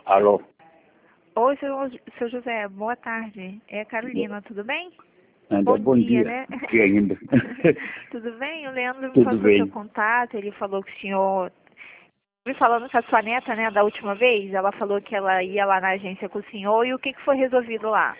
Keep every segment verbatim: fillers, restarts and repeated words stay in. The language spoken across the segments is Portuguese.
Alô? Oi, seu, seu José, boa tarde. É a Carolina, tudo bem? Ainda bom, bom dia, né? dia ainda. Tudo bem? O Leandro me Tudo passou bem. seu contato, ele falou que o senhor... Me falando com a sua neta, né, da última vez, ela falou que ela ia lá na agência com o senhor, e o que, que foi resolvido lá?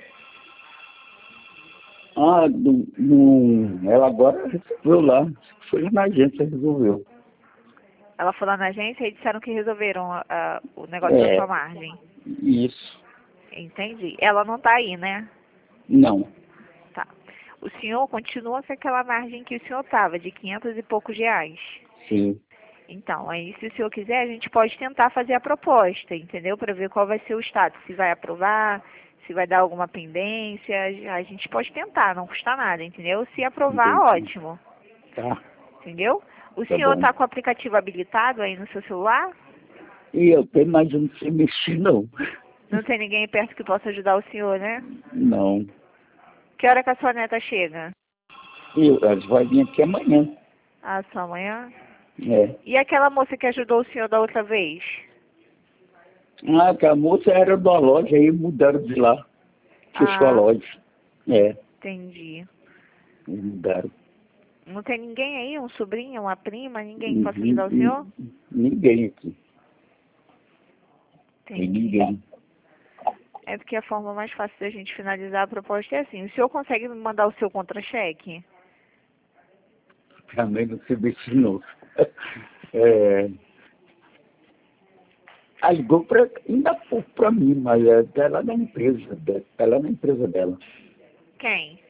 Ah, do, do, ela agora resolveu lá. Foi na agência, resolveu. Ela foi lá na agência e disseram que resolveram a- a- o negócio da É, sua margem. isso. Entendi. Ela não tá aí, né? Não. Tá. O senhor continua com aquela margem que o senhor tava, de quinhentos e poucos reais. Sim. Então, aí se o senhor quiser, a gente pode tentar fazer a proposta, entendeu? Para ver qual vai ser o status, se vai aprovar, se vai dar alguma pendência, a gente pode tentar, não custa nada, entendeu? Se aprovar, Entendi. ótimo, Tá, entendeu? O tá senhor bom. está com o aplicativo habilitado aí no seu celular? E eu tenho mais um sem mexer, não. Não tem ninguém perto que possa ajudar o senhor, né? Não. Que hora que a sua neta chega? E ela vai vir aqui amanhã. Ah, só amanhã? É. E aquela moça que ajudou o senhor da outra vez? Ah, que a moça era da loja, aí mudaram de lá. Fechou a Ah, loja. É, entendi. mudaram. Não tem ninguém aí, um sobrinho, uma prima, ninguém que possa Nin- ajudar o senhor? nin- Ninguém aqui. Tem Entendi. ninguém. É porque a forma mais fácil da gente finalizar a proposta é assim. O senhor consegue me mandar o seu contra-cheque? Também não se mexer, não. É, ela ligou pra, ainda pouco para mim, mas é dela na empresa, de- ela na empresa dela. Quem?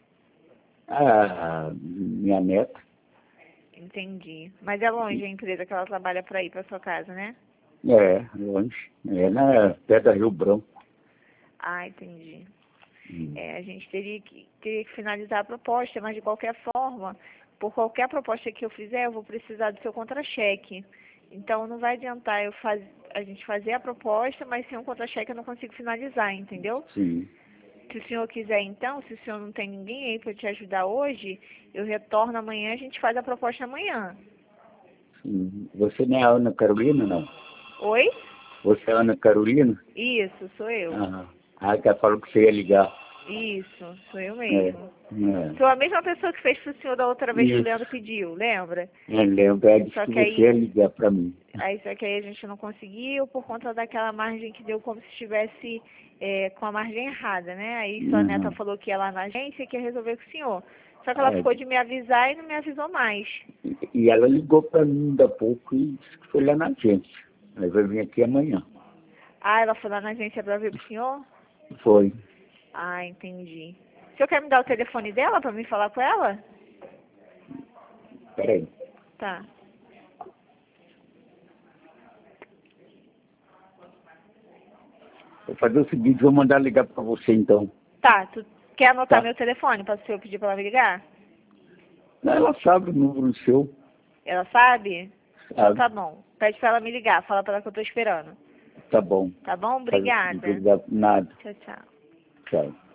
A minha neta, Entendi. Mas é longe a empresa que ela trabalha para ir para sua casa, né? é, longe, é na pé da Rio Branco. Ah, entendi. Hum. É, a gente teria que, teria que finalizar a proposta, mas de qualquer forma, por qualquer proposta que eu fizer, eu vou precisar do seu contra-cheque. Então não vai adiantar eu faz, a gente fazer a proposta, mas sem um contra-cheque eu não consigo finalizar, entendeu? Sim, Se o senhor quiser então, se o senhor não tem ninguém aí para te ajudar hoje, eu retorno amanhã, a gente faz a proposta amanhã. sim. Você não é a Ana Carolina, não? Oi? Você é a Ana Carolina? Isso, sou eu. Ah, ah, que ela falou que você ia ligar. Isso, sou eu É, mesmo. é. Sou a mesma pessoa que fez pro senhor da outra vez que o Isso, Leandro pediu, lembra? eu lembro, ela disse Só que que você ia aí, ligar para mim. aí, só que aí a gente não conseguiu por conta daquela margem que deu como se estivesse é, com a margem errada, né? Aí sua neta Uhum. falou que ia lá na agência e que ia resolver com o senhor. Só que ela É, ficou de me avisar e não me avisou mais. e ela ligou para mim ainda há pouco e disse que foi lá na agência. Aí vai vir aqui amanhã. Ah, ela foi lá na agência para ver pro senhor? Foi. Ah, entendi. O senhor quer me dar o telefone dela para mim falar com ela? Peraí. Tá. Vou fazer o seguinte, vou mandar ligar para você então. Tá, tu quer anotar Tá? meu telefone para o senhor pedir para ela me ligar? Ela sabe o número seu. Ela sabe? Então Sabe? tá bom. Pede para ela me ligar, fala para ela que eu tô esperando. Tá bom. Tá bom? Fazer o seguinte, Obrigada. ligar nada. Tchau, tchau. Tchau.